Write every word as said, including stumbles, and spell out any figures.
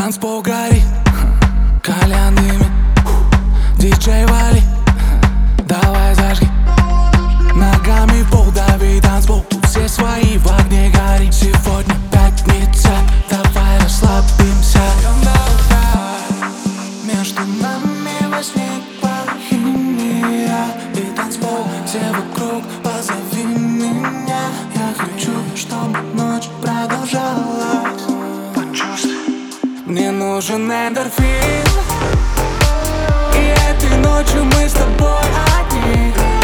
Танцпол горит, Колян дымит, диджей вали, давай зажги. Ногами в пол дави, танцпол, тут все свои, в огне гори. Сегодня пятница, давай расслабимся. Между нами возникла химия, и танцпол, все вокруг, позови меня. Я хочу, чтобы ночь продолжалась. Мне нужен эндорфин, и этой ночью мы с тобой одни.